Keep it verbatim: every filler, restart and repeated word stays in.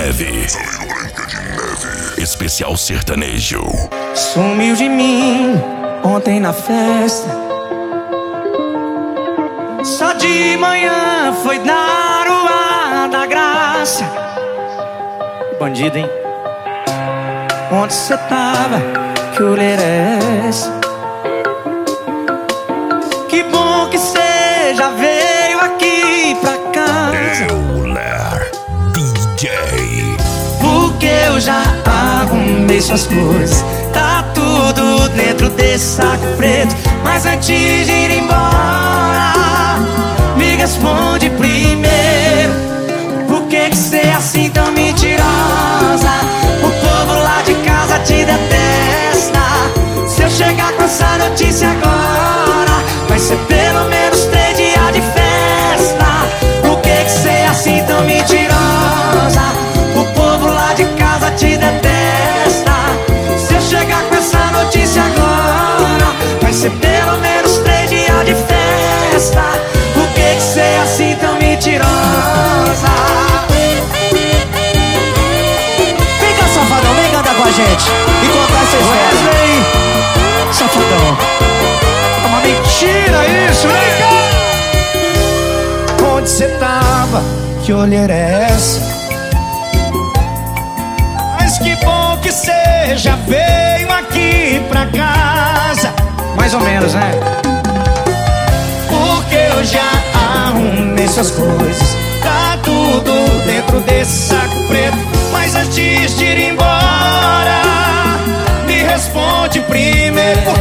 Neve. Saiu Branca de Neve. Especial sertanejo. Sumiu de mim ontem na festa. Só de manhã foi dar o ar da graça. Bandido, hein? Onde cê tava? Que olheira é essa? Que bom que cê já veio aqui pra casa. Euler D J. Porque eu já arrumei suas coisas. Tá tudo dentro desse saco preto. Mas antes de ir embora, me responde primeiro. Por que que cê é assim tão mentirosa? O povo lá de casa te detesta. Se eu chegar com essa notícia agora, vai ser pelo menos três dias de festa. Por que que cê é assim tão mentirosa? O povo lá de casa te detesta. Se eu chegar com essa notícia agora, vai ser pelo menos três dias de festa. Por que que cê é assim tão mentirosa? Vem cá, safadão, vem cantar com a gente e contar essa história. Wesley, safadão. É uma mentira isso, vem cá. Onde cê tava? Que olheira é essa? Mas que bom que cê já veio aqui pra casa. Mais ou menos, né? Porque eu já arrumei suas coisas. Tá tudo dentro desse saco preto. Mas antes de ir embora, me responde primeiro.